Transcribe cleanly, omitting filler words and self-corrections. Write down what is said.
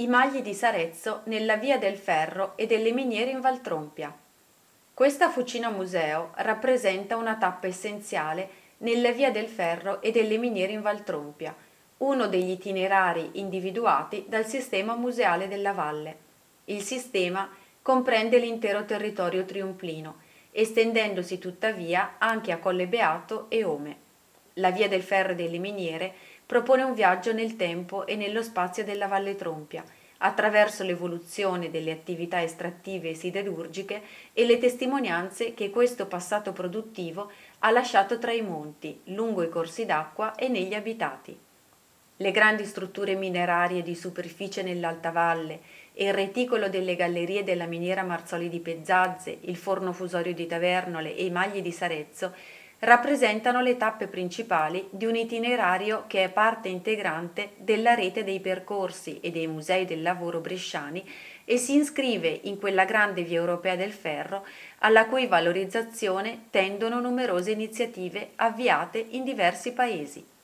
I Magli di Sarezzo nella Via del Ferro e delle miniere in Valtrompia. Questa fucina museo rappresenta una tappa essenziale nella Via del Ferro e delle miniere in Valtrompia, uno degli itinerari individuati dal sistema museale della valle. Il sistema comprende l'intero territorio triumplino, estendendosi tuttavia anche a Colle Beato e Ome. La Via del Ferro e delle miniere propone un viaggio nel tempo e nello spazio della Valle Trompia, attraverso l'evoluzione delle attività estrattive e siderurgiche e le testimonianze che questo passato produttivo ha lasciato tra i monti, lungo i corsi d'acqua e negli abitati. Le grandi strutture minerarie di superficie nell'Alta Valle e il reticolo delle gallerie della miniera Marzoli di Pezzazze, il forno fusorio di Tavernole e i Magli di Sarezzo rappresentano le tappe principali di un itinerario che è parte integrante della rete dei percorsi e dei musei del lavoro bresciani e si iscrive in quella grande via europea del ferro alla cui valorizzazione tendono numerose iniziative avviate in diversi paesi.